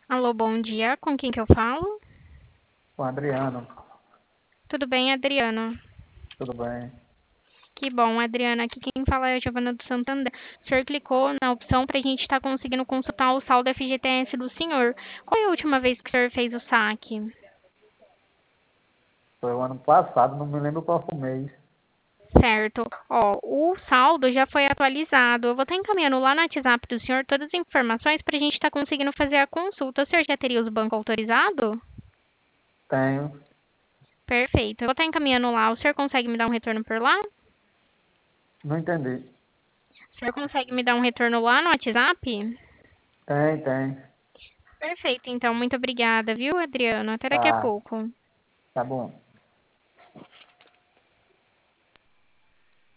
Alô, bom dia. Com quem que eu falo? Com o Adriano, Tudo bem, Adriano? tudo bem? Que bom, Adriana. Aqui quem fala é a Giovana do Santander. O senhor clicou na opção para a gente estar conseguindo consultar o saldo FGTS do senhor. Qual é a última vez que o senhor fez o saque? Foi o ano passado, não me lembro qual foi o mês. Certo. Ó, o saldo já foi atualizado. Eu vou estar encaminhando lá no WhatsApp do senhor todas as informações para a gente estar conseguindo fazer a consulta. O senhor já teria os bancos autorizados? Tenho, Perfeito. Eu vou estar encaminhando lá. O senhor consegue me dar um retorno por lá? não entendi. O senhor consegue me dar um retorno lá no WhatsApp? Tem. Perfeito, então, muito obrigada, viu, Adriano? Até daqui a Tá, pouco. tá bom.